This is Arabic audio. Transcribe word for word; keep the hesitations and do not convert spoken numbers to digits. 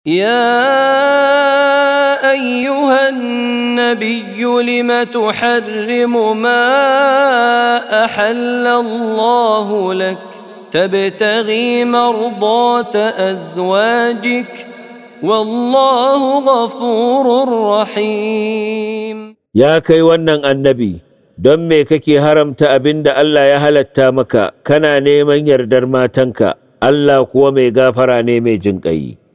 يا أيها النبي لم تحرم ما أحل الله لك تبتغي مرضات أزواجك والله غفور رحيم. Ya kai wannan annabi, don me kake haramta abin da Allah ya halatta maka, kana neman yardar matanka, Allah kuwa mai gafara ne mai jinƙai.